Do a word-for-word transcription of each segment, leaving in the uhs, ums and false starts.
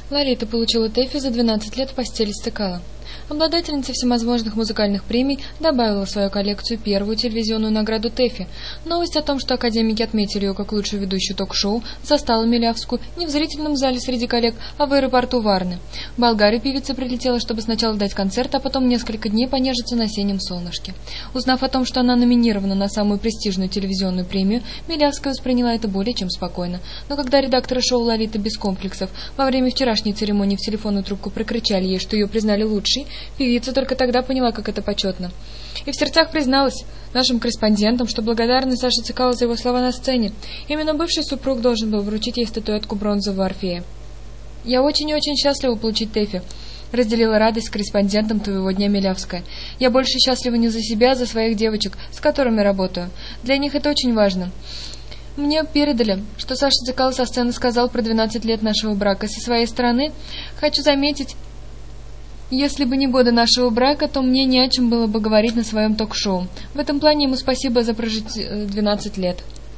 Лолита получила ТЭФИ за двенадцать лет в постели стыкала. Обладательница всевозможных музыкальных премий добавила в свою коллекцию первую телевизионную награду ТЭФИ. Новость о том, что академики отметили ее как лучшую ведущую ток-шоу, застала Милявскую не в зрительном зале среди коллег, а в аэропорту Варны. В Болгарию певица прилетела, чтобы сначала дать концерт, а потом несколько дней понежиться на осеннем солнышке. Узнав о том, что она номинирована на самую престижную телевизионную премию, Милявская восприняла это более чем спокойно. Но когда редакторы шоу «Лолита без комплексов» во время вчерашней церемонии в телефонную трубку прокричали ей, что ее признали лучшей, певица только тогда поняла, как это почетно. И в сердцах призналась нашим корреспондентам, что благодарна Саше Цикало за его слова на сцене. Именно бывший супруг должен был вручить ей статуэтку бронзового Орфея. «Я очень и очень счастлива получить ТЭФИ», — разделила радость с корреспондентом твоего дня Милявская. «Я больше счастлива не за себя, а за своих девочек, с которыми работаю. Для них это очень важно. Мне передали, что Саша Цикало со сцены сказал про двенадцать лет нашего брака. Со своей стороны хочу заметить, если бы не годы нашего брака, то мне не о чем было бы говорить на своем ток-шоу. В этом плане ему спасибо за прожить двенадцать лет».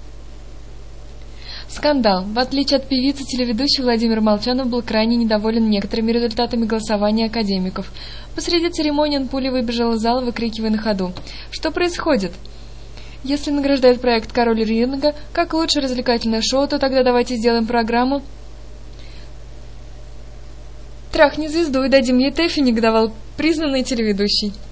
Скандал. В отличие от певицы, телеведущий Владимир Молчанов был крайне недоволен некоторыми результатами голосования академиков. Посреди церемонии он пулей выбежал из зала, выкрикивая на ходу: «Что происходит? Если награждает проект «Король ринга» как лучшее развлекательное шоу, то тогда давайте сделаем программу «Трахни звезду и дадим ей ТЭФИ», негодовал признанный телеведущий.